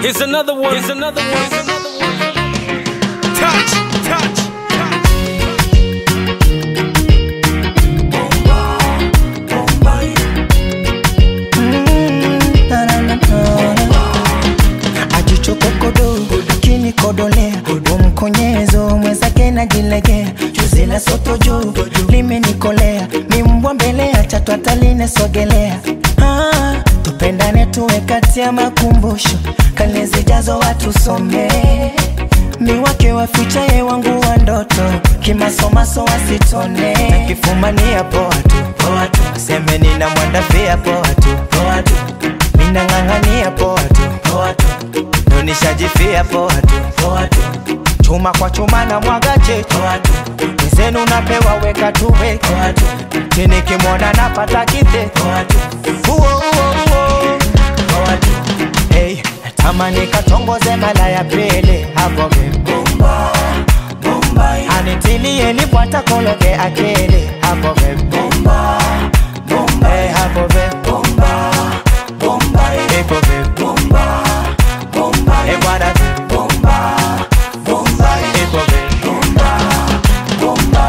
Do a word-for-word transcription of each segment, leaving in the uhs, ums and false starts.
Here's another one. Here's another one. Here's another one. Touch, touch, touch. Bomba, bomba. Mm, na na na na. Ajichokokodo, kini kodolea, umkonyezo mwenzake najilegea. Juzi la soto juu, limenikolea. Mimbwa mbele acha twataline sogelea. Ah, tupendane tuwe kati ya makumbusho. Kale zijazo watu some. Mi wake waficha ye wangu wa ndoto. Kimasomaso wasitone. Nakifumania poa tu, poa tu. Seme nina mwandafia poa tu, poa tu. Mina ngangania poa tu, poa tu. Nonishajifia poa tu, poa tu. Chuma kwa chuma na mwaga chetu, poa tu. Mzenu napewa weka tuwe, poa tu. Chini kimona napata kite, poa tu. Uo uo uo, poa tu. Hey, tamani katongoze mala ya pele. Hapo be bomba, bomba. Anitilie lipwata kologe akele. Hapo be bomba, bomba. Hey, hapo be bomba, bomba. Hapo be bomba, bomba. Hey, bwana be bomba, bomba. Hapo be bomba, bomba.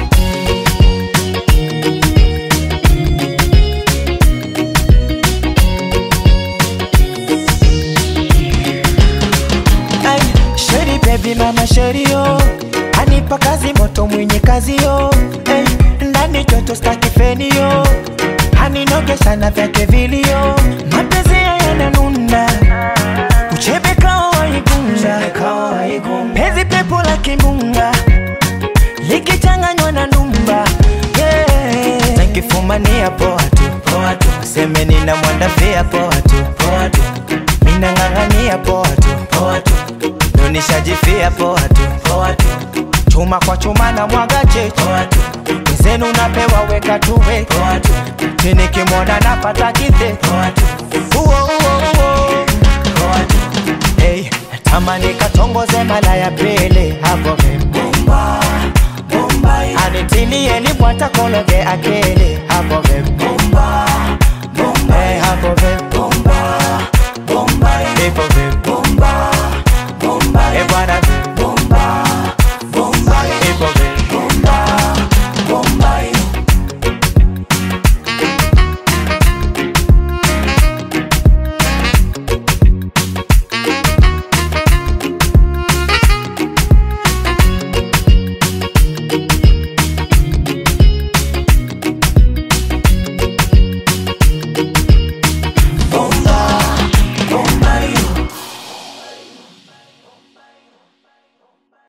Sheri baby mama sheri yo, anipa kazi moto mwenye kazi yo. Hey, ndani joto staki feni yo, aninogesha na vyake vilio. Mapenzi ya yananunda, uchebe kao waigunga. Pezi pepo la kimbunga, likichanganywa na ndumba. Yeah, nakifumania poa tu, poa tu. Seme nina mwandafia poa tu, poa tu. Mina ngangania poa tu, poa tu. Nonishajifia poa tu, poa tu. Chuma kwa chuma na mwaga chetu, poa tu. Mzenu napewa weka tuwe, poa tu. Chini kimona napata kite, poa tu. Uo uo uo, poa tu. Hey, tamani katongoze mala ya pele. Hapo be bomba, bomba. Anitilie lipwata kologe akele. Hapo be bomba, bomba. Hey, hapo be